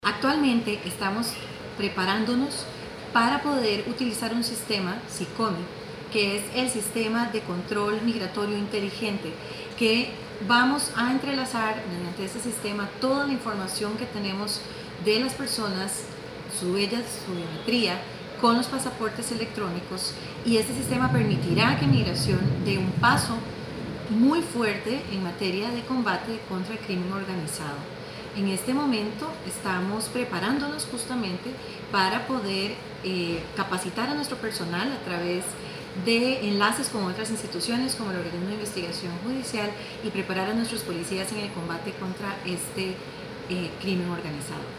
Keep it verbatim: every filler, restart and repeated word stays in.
Actualmente estamos preparándonos para poder utilizar un sistema, SICOMI, que es el Sistema de Control Migratorio Inteligente, que vamos a entrelazar mediante este sistema toda la información que tenemos de las personas, su huellas, su biometría, con los pasaportes electrónicos, y este sistema permitirá que Migración dé un paso muy fuerte en materia de combate contra el crimen organizado. En este momento estamos preparándonos justamente para poder eh, capacitar a nuestro personal a través de enlaces con otras instituciones como el Organismo de Investigación Judicial y preparar a nuestros policías en el combate contra este eh, crimen organizado.